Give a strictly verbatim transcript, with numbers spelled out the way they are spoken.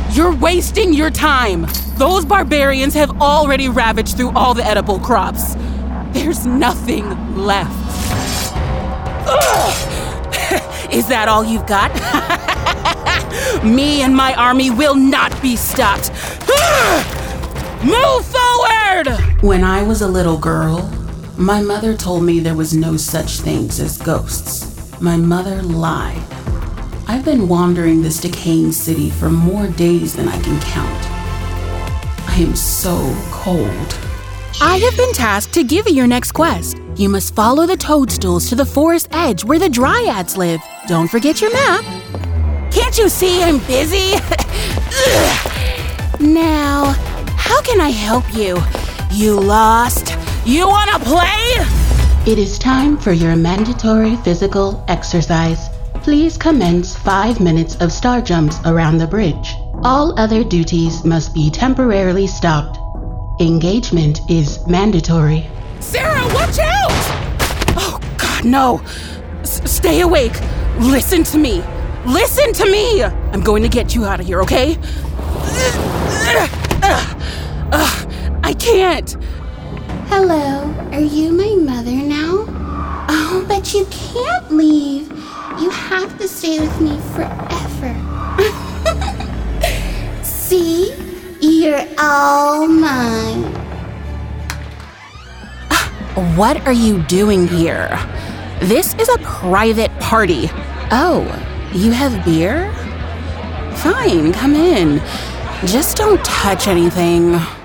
You're wasting your time. Those barbarians have already ravaged through all the edible crops. There's nothing left. Ugh. Is that all you've got? Me and my army will not be stopped. Move forward! When I was a little girl, my mother told me there was no such things as ghosts. My mother lied. I've been wandering this decaying city for more days than I can count. I am so cold. I have been tasked to give you your next quest. You must follow the toadstools to the forest edge where the dryads live. Don't forget your map. Can't you see I'm busy? Now, how can I help you? You lost? You wanna play? It is time for your mandatory physical exercise. Please commence five minutes of star jumps around the bridge. All other duties must be temporarily stopped. Engagement is mandatory. Sarah, watch out! Oh, God, no. S- stay awake. Listen to me. Listen to me! I'm going to get you out of here, okay? I can't. Hello, are you my mother now? Oh, but you can't leave. You have to stay with me forever. See? You're all mine. What are you doing here? This is a private party. Oh, you have beer? Fine, come in. Just don't touch anything.